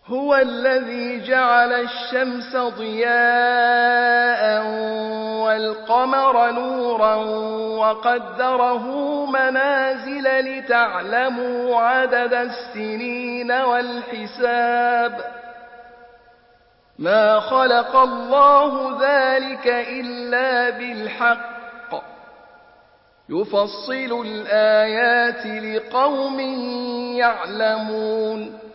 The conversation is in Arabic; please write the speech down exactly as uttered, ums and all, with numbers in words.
هُوَ الَّذِي جَعَلَ الشَّمْسَ ضِيَاءً وَالْقَمَرَ نُورًا وَقَدَّرَهُ مَنَازِلَ لِتَعْلَمُوا عَدَدَ السِّنِينَ وَالْحِسَابَ ۚ مَا خَلَقَ اللَّهُ ذَٰلِكَ إِلَّا بِالْحَقِّ ۚ يُفَصِّلُ الْآيَاتِ لِقَوْمٍ يَعْلَمُونَ